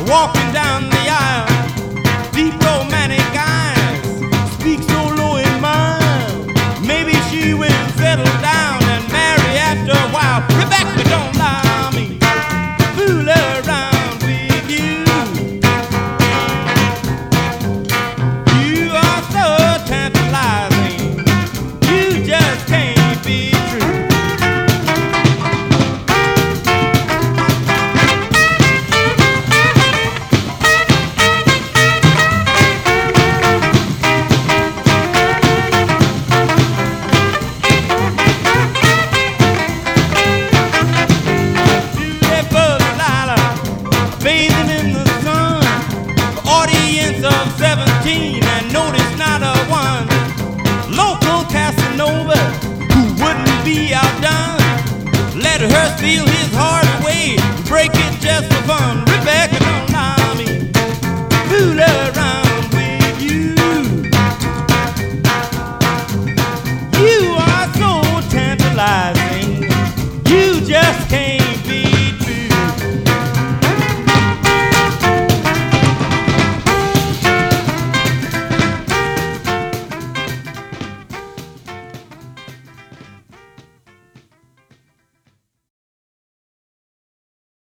walking down the aisle. Deep romantic eyes speak so low in mine. Maybe she will settle down and marry after a while. Rebecca, don't lie me, fool around with you. You are so tantalizing, you just can't be true. Bathing in the sun, audience of 17, and notice not a one. Local Casanova who wouldn't be outdone. Let her steal his heart away, break it just